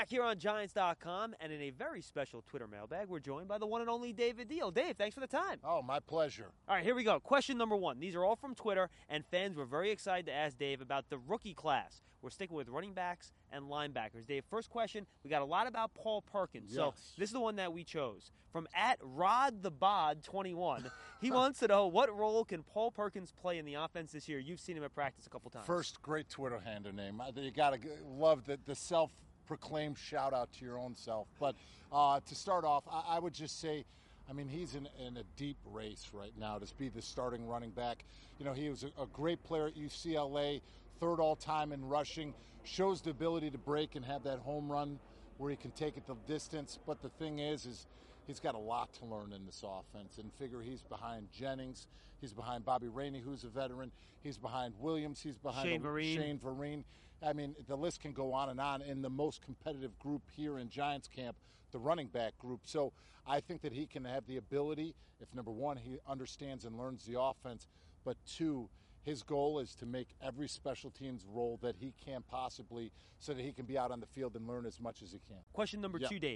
Back here on Giants.com and in a very special Twitter mailbag, we're joined by the one and only David Deal. Dave, thanks for the time. Oh, my pleasure. All right, here we go. Question number one. These are all from Twitter, and fans were very excited to ask Dave about the rookie class. We're sticking with running backs and linebackers. Dave, first question, we got a lot about Paul Perkins. Yes. So this is the one that we chose. From @RodTheBod21, he wants to know, what role can Paul Perkins play in the offense this year? You've seen him at practice a couple times. First, great Twitter handle name. You got to love the self-proclaimed shout-out to your own self. But to start off, I would just say, I mean, he's in a deep race right now to be the starting running back. You know, he was a great player at UCLA, third all-time in rushing, shows the ability to break and have that home run where he can take it the distance. But the thing is he's got a lot to learn in this offense, and figure he's behind Jennings, he's behind Bobby Rainey, who's a veteran, he's behind Williams, he's behind Shane Vereen. I mean, the list can go on and on in the most competitive group here in Giants camp, the running back group. So I think that he can have the ability, if number one, he understands and learns the offense, but two, his goal is to make every special teams role that he can possibly, so that he can be out on the field and learn as much as he can. Question number two, Dave.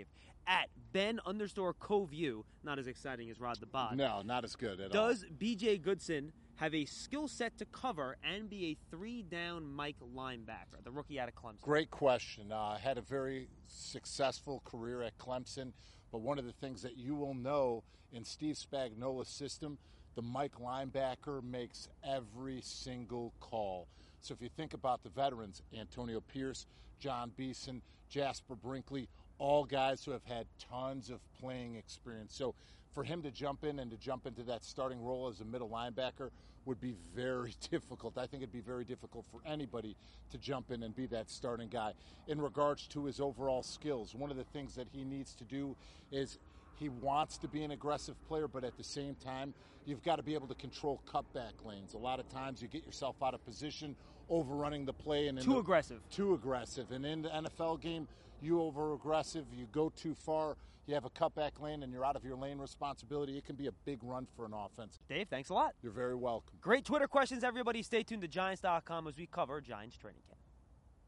@Ben_Coview, not as exciting as Rod the Bod. No, not as good at all. Does B.J. Goodson have a skill set to cover and be a three-down Mike linebacker, the rookie out of Clemson? Great question. Had a very successful career at Clemson, but one of the things that you will know in Steve Spagnuolo's system, the Mike linebacker makes every single call. So if you think about the veterans, Antonio Pierce, John Beeson, Jasper Brinkley, all guys who have had tons of playing experience. So for him to jump in and to jump into that starting role as a middle linebacker would be very difficult. I think it'd be very difficult for anybody to jump in and be that starting guy. In regards to his overall skills, one of the things that he needs to do is he wants to be an aggressive player, but at the same time, you've got to be able to control cutback lanes. A lot of times you get yourself out of position, overrunning the play. And Too aggressive. And in the NFL game, you over-aggressive, you go too far, you have a cutback lane, and you're out of your lane responsibility. It can be a big run for an offense. Dave, thanks a lot. You're very welcome. Great Twitter questions, everybody. Stay tuned to Giants.com as we cover Giants training camp.